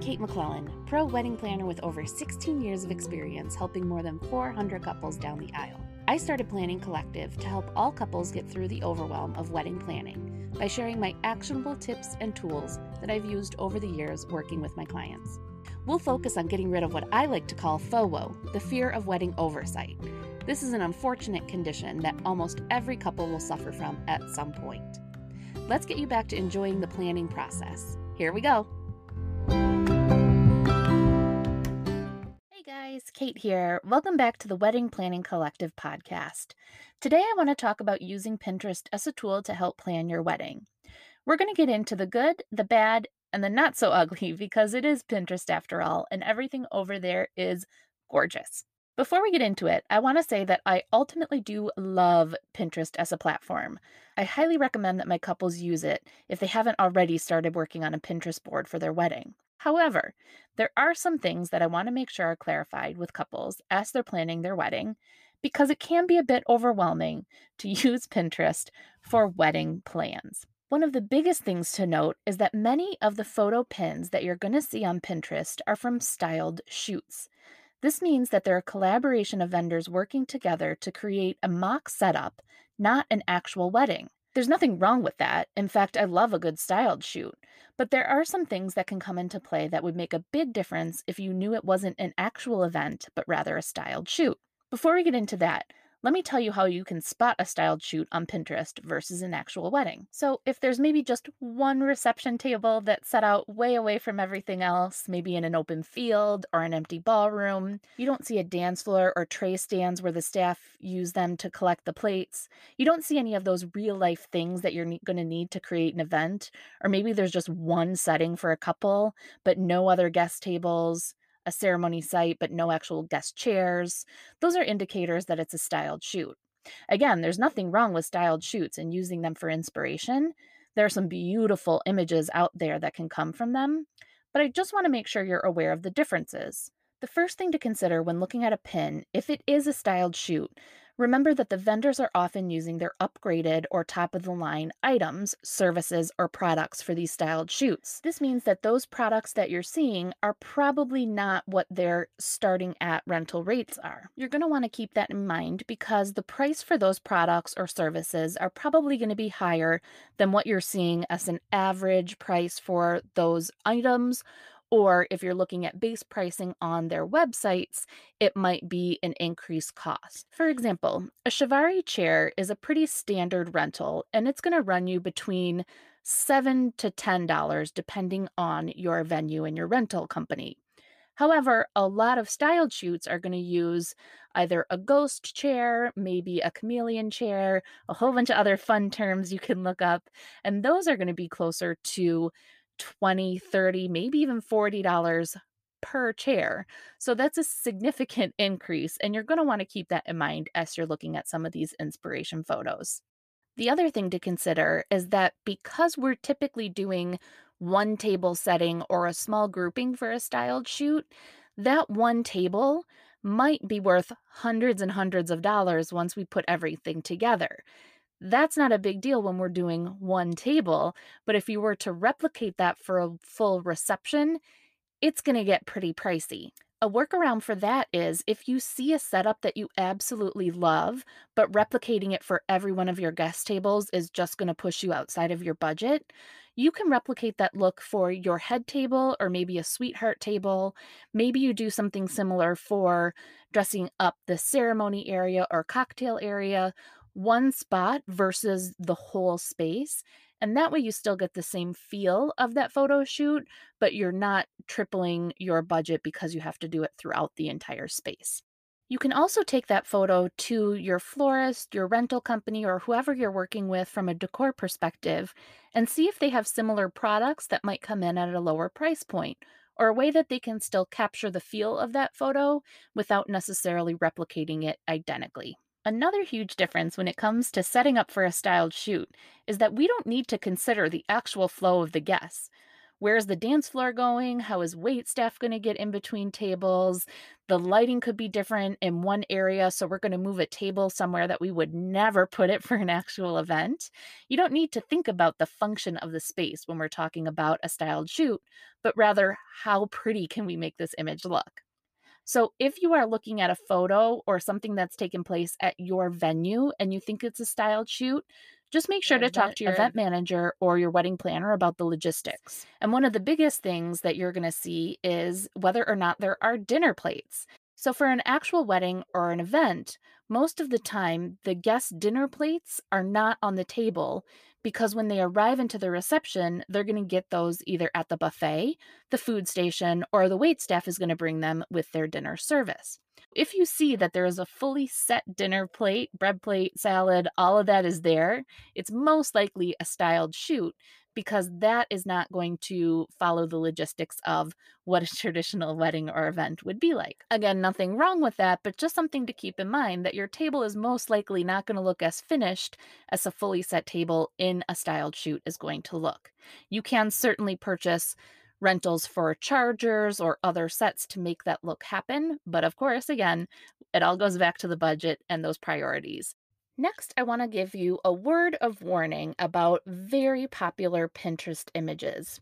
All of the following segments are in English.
Kate McClellan, pro wedding planner with over 16 years of experience helping more than 400 couples down the aisle. I started Planning Collective to help all couples get through the overwhelm of wedding planning by sharing my actionable tips and tools that I've used over the years working with my clients. We'll focus on getting rid of what I like to call FOWO, the fear of wedding oversight. This is an unfortunate condition that almost every couple will suffer from at some point. Let's get you back to enjoying the planning process. Here we go. Hey guys, Kate here. Welcome back to the Wedding Planning Collective podcast. Today I want to talk about using Pinterest as a tool to help plan your wedding. We're going to get into the good, the bad, and the not so ugly because it is Pinterest after all, and everything over there is gorgeous. Before we get into it, I want to say that I ultimately do love Pinterest as a platform. I highly recommend that my couples use it if they haven't already started working on a Pinterest board for their wedding. However, there are some things that I want to make sure are clarified with couples as they're planning their wedding because it can be a bit overwhelming to use Pinterest for wedding plans. One of the biggest things to note is that many of the photo pins that you're going to see on Pinterest are from styled shoots. This means that they're a collaboration of vendors working together to create a mock setup, not an actual wedding. There's nothing wrong with that. In fact, I love a good styled shoot. But there are some things that can come into play that would make a big difference if you knew it wasn't an actual event, but rather a styled shoot. Before we get into that, let me tell you how you can spot a styled shoot on Pinterest versus an actual wedding. So if there's maybe just one reception table that's set out way away from everything else, maybe in an open field or an empty ballroom, you don't see a dance floor or tray stands where the staff use them to collect the plates, you don't see any of those real life things that you're going to need to create an event, or maybe there's just one setting for a couple, but no other guest tables, a ceremony site, but no actual guest chairs. Those are indicators that it's a styled shoot. Again, there's nothing wrong with styled shoots and using them for inspiration. There are some beautiful images out there that can come from them, but I just want to make sure you're aware of the differences. The first thing to consider when looking at a pin, if it is a styled shoot, remember that the vendors are often using their upgraded or top-of-the-line items, services, or products for these styled shoots. This means that those products that you're seeing are probably not what their starting at rental rates are. You're going to want to keep that in mind because the price for those products or services are probably going to be higher than what you're seeing as an average price for those items. Or if you're looking at base pricing on their websites, it might be an increased cost. For example, a Chiavari chair is a pretty standard rental, and it's going to run you between $7 to $10 depending on your venue and your rental company. However, a lot of styled shoots are going to use either a ghost chair, maybe a chameleon chair, a whole bunch of other fun terms you can look up, and those are going to be closer to $20, $30, maybe even $40 per chair. So that's a significant increase, and you're going to want to keep that in mind as you're looking at some of these inspiration photos. The other thing to consider is that because we're typically doing one table setting or a small grouping for a styled shoot, that one table might be worth hundreds and hundreds of dollars once we put everything together. That's not a big deal when we're doing one table, but if you were to replicate that for a full reception, it's going to get pretty pricey. A workaround for that is if you see a setup that you absolutely love, but replicating it for every one of your guest tables is just going to push you outside of your budget, you can replicate that look for your head table or maybe a sweetheart table. Maybe you do something similar for dressing up the ceremony area or cocktail area, one spot versus the whole space. And that way you still get the same feel of that photo shoot, but you're not tripling your budget because you have to do it throughout the entire space. You can also take that photo to your florist, your rental company, or whoever you're working with from a decor perspective and see if they have similar products that might come in at a lower price point, or a way that they can still capture the feel of that photo without necessarily replicating it identically. Another huge difference when it comes to setting up for a styled shoot is that we don't need to consider the actual flow of the guests. Where's the dance floor going? How is wait staff going to get in between tables? The lighting could be different in one area, so we're going to move a table somewhere that we would never put it for an actual event. You don't need to think about the function of the space when we're talking about a styled shoot, but rather how pretty can we make this image look? So, if you are looking at a photo or something that's taken place at your venue and you think it's a styled shoot, just make sure to talk to your event manager or your wedding planner about the logistics. And one of the biggest things that you're going to see is whether or not there are dinner plates. So, for an actual wedding or an event, most of the time the guest dinner plates are not on the table because when they arrive into the reception, they're going to get those either at the buffet, the food station, or the wait staff is going to bring them with their dinner service. If you see that there is a fully set dinner plate, bread plate, salad, all of that is there, it's most likely a styled shoot because that is not going to follow the logistics of what a traditional wedding or event would be like. Again, nothing wrong with that, but just something to keep in mind that your table is most likely not going to look as finished as a fully set table in a styled shoot is going to look. You can certainly purchase rentals for chargers or other sets to make that look happen. But of course, again, it all goes back to the budget and those priorities. Next, I want to give you a word of warning about very popular Pinterest images.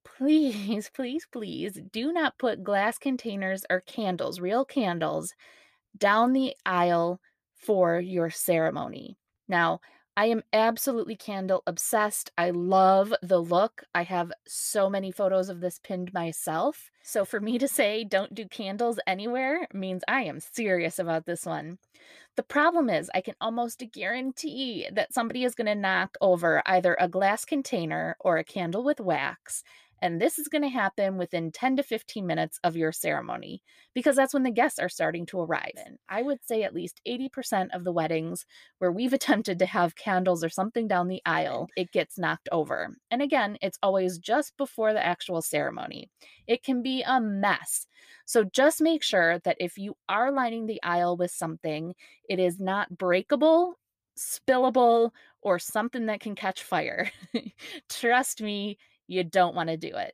Please, please, please do not put glass containers or candles, real candles, down the aisle for your ceremony. Now, I am absolutely candle obsessed. I love the look. I have so many photos of this pinned myself. So for me to say don't do candles anywhere means I am serious about this one. The problem is, I can almost guarantee that somebody is going to knock over either a glass container or a candle with wax. And this is going to happen within 10 to 15 minutes of your ceremony because that's when the guests are starting to arrive. And I would say at least 80% of the weddings where we've attempted to have candles or something down the aisle, it gets knocked over. And again, it's always just before the actual ceremony. It can be a mess. So just make sure that if you are lining the aisle with something, it is not breakable, spillable, or something that can catch fire. Trust me, you don't want to do it.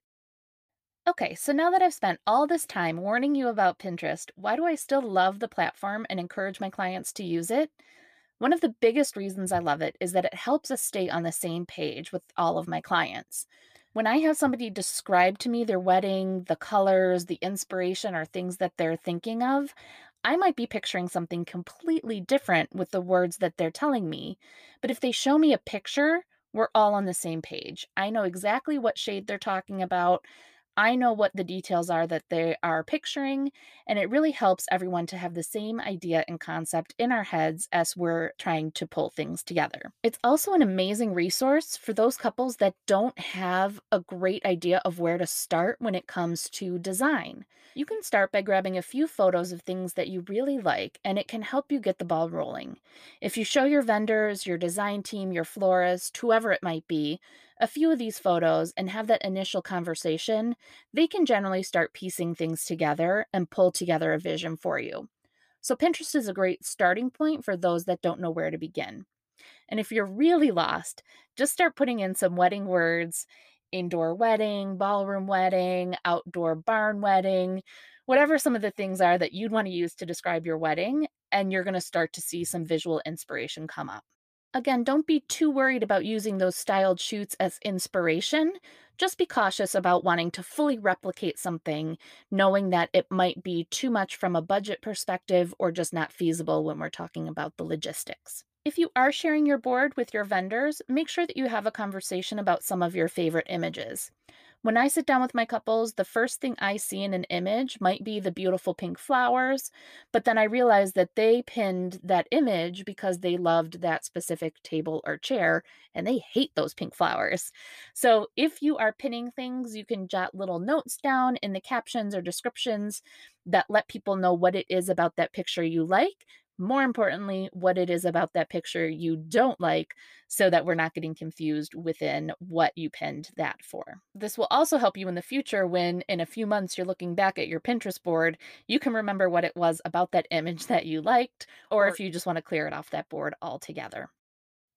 Okay, so now that I've spent all this time warning you about Pinterest, why do I still love the platform and encourage my clients to use it? One of the biggest reasons I love it is that it helps us stay on the same page with all of my clients. When I have somebody describe to me their wedding, the colors, the inspiration, or things that they're thinking of, I might be picturing something completely different with the words that they're telling me. But if they show me a picture, we're all on the same page. I know exactly what shade they're talking about. I know what the details are that they are picturing, and it really helps everyone to have the same idea and concept in our heads as we're trying to pull things together. It's also an amazing resource for those couples that don't have a great idea of where to start when it comes to design. You can start by grabbing a few photos of things that you really like, and it can help you get the ball rolling. If you show your vendors, your design team, your florist, whoever it might be, a few of these photos and have that initial conversation, they can generally start piecing things together and pull together a vision for you. So, Pinterest is a great starting point for those that don't know where to begin. And if you're really lost, just start putting in some wedding words: indoor wedding, ballroom wedding, outdoor barn wedding, whatever some of the things are that you'd want to use to describe your wedding, and you're going to start to see some visual inspiration come up. Again, don't be too worried about using those styled shoots as inspiration. Just be cautious about wanting to fully replicate something, knowing that it might be too much from a budget perspective or just not feasible when we're talking about the logistics. If you are sharing your board with your vendors, make sure that you have a conversation about some of your favorite images. When I sit down with my couples, the first thing I see in an image might be the beautiful pink flowers, but then I realize that they pinned that image because they loved that specific table or chair and they hate those pink flowers. So if you are pinning things, you can jot little notes down in the captions or descriptions that let people know what it is about that picture you like. More importantly, what it is about that picture you don't like, so that we're not getting confused within what you pinned that for. This will also help you in the future when, in a few months, you're looking back at your Pinterest board, you can remember what it was about that image that you liked, or if you just want to clear it off that board altogether.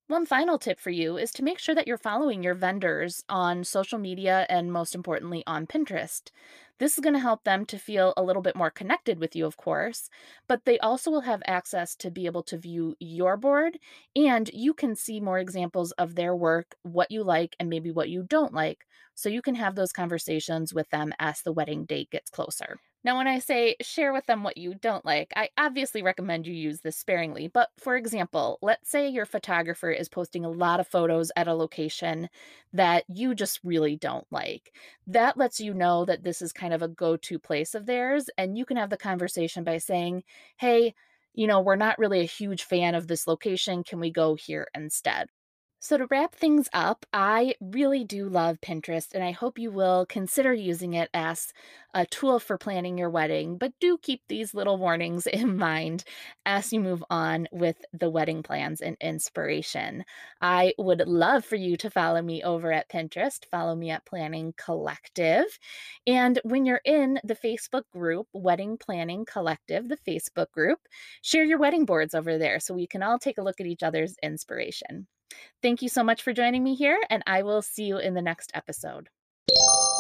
One final tip for you is to make sure that you're following your vendors on social media and, most importantly, on Pinterest. This is going to help them to feel a little bit more connected with you, of course, but they also will have access to be able to view your board, and you can see more examples of their work, what you like, and maybe what you don't like. So you can have those conversations with them as the wedding date gets closer. Now, when I say share with them what you don't like, I obviously recommend you use this sparingly. But for example, let's say your photographer is posting a lot of photos at a location that you just really don't like. That lets you know that this is kind of a go to place of theirs. And you can have the conversation by saying, hey, we're not really a huge fan of this location. Can we go here instead? So, to wrap things up, I really do love Pinterest, and I hope you will consider using it as a tool for planning your wedding. But do keep these little warnings in mind as you move on with the wedding plans and inspiration. I would love for you to follow me over at Pinterest. Follow me at Planning Collective. And when you're in the Facebook group, Wedding Planning Collective, the Facebook group, share your wedding boards over there so we can all take a look at each other's inspiration. Thank you so much for joining me here, and I will see you in the next episode.